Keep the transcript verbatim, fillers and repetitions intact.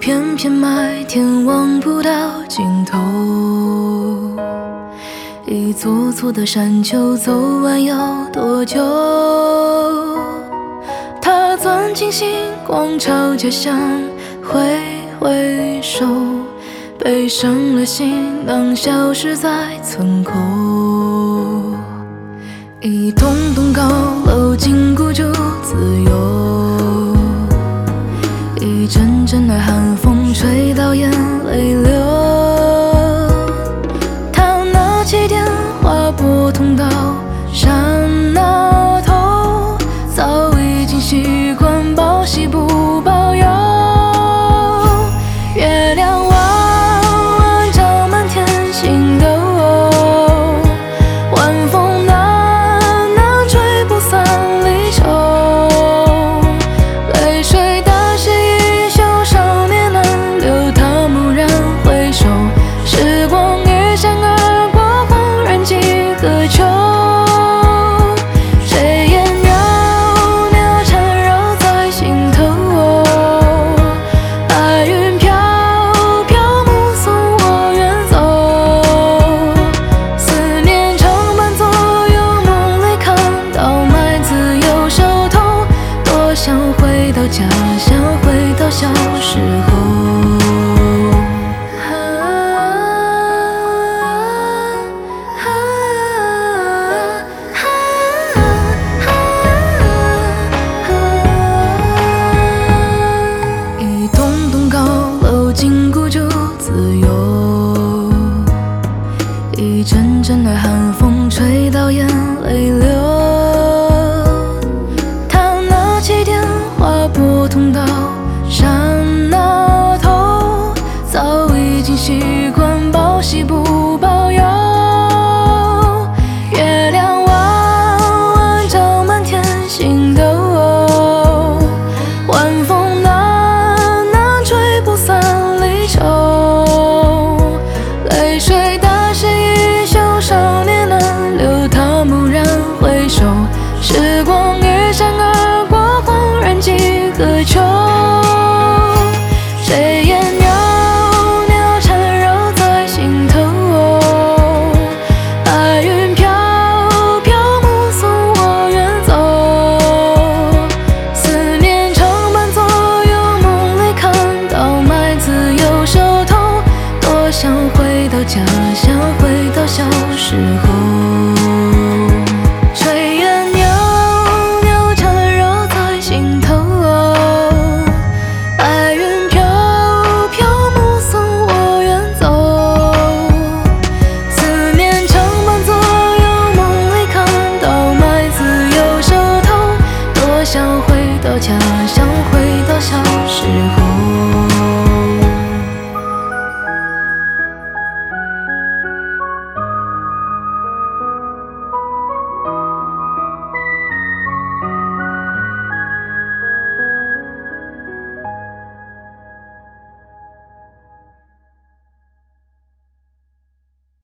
片片麦田望不到尽头，一座座的山丘走完要多久？他钻进星光，朝家乡挥挥手，背上了行囊，消失在村口。一栋栋高楼紧箍住自由，一阵阵的寒风吹到眼泪流。他拿起电话拨通到山那头，早已经习惯报喜不报忧。月亮弯弯照满天星斗，晚风暖暖吹不散离愁。泪水打湿衣袖，少年难留，他蓦然回首，时光一闪而过，恍然几个秋。炊烟袅袅缠绕在心头，白云飘飘目送我远走。思念常伴左右，梦里看到麦子有熟透，多想回到家乡，回到小时候。一栋栋高楼紧